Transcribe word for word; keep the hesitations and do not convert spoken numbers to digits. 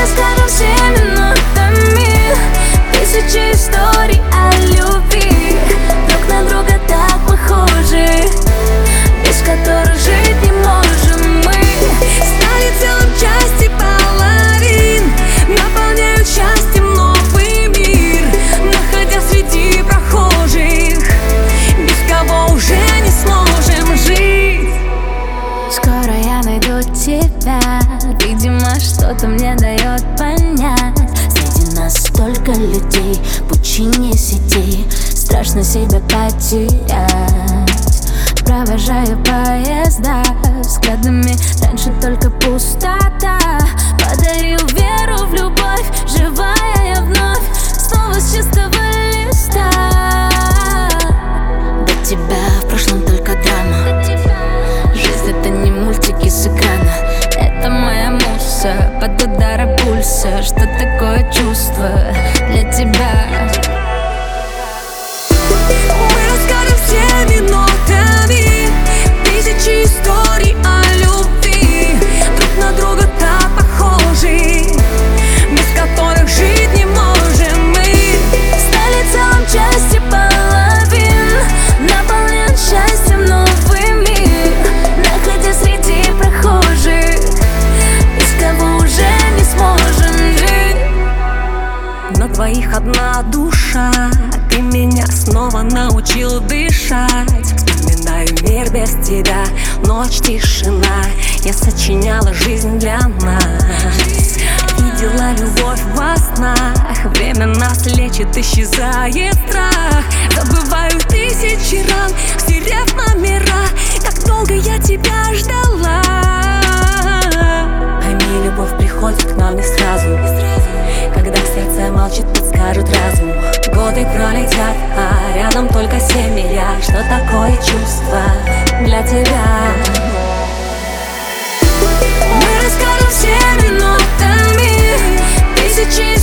расскажем всеми нотами тысячи историй о любви. Друг на друга так похожи, без которых жить не можем мы. Стали целым части половин, наполняют счастьем новый мир, находя среди прохожих, без кого уже не сможем жить. Скоро я найду тебя, видимо, что-то мне дает понять. Среди нас столько людей, пучине сетей, страшно себя потерять. Провожаю поезда взглядами, раньше только пустота. Подарил веру в любовь, живая я вновь, снова с чистого листа. До тебя в прошлом только драма, жизнь это не мультики с экрана. Это моя муса под ударом пульса. Что такое чувство для тебя? Мы расскажем всеми нотами тысячи историй о любви. Друг на друга так похожи, без которых жить не можем мы. Стали целым части половин, наполняют счастьем новый мир, находя среди прохожих, без кого уже не сможем жить. На двоих одна душа, ты меня снова научил дышать. Вспоминаю мир без тебя, ночь, тишина. Я сочиняла жизнь для нас, видела любовь во снах. Время нас лечит, исчезает страх. Забываю тысячи ран, стерев номера. Как долго я тебя ждала. Пойми, любовь приходит к нам не сразу, когда сердце молчит, подскажут разум. Годы пролетят, а рядом только семья. Что такое чувство для тебя? Мы расскажем всеми нотами тысячи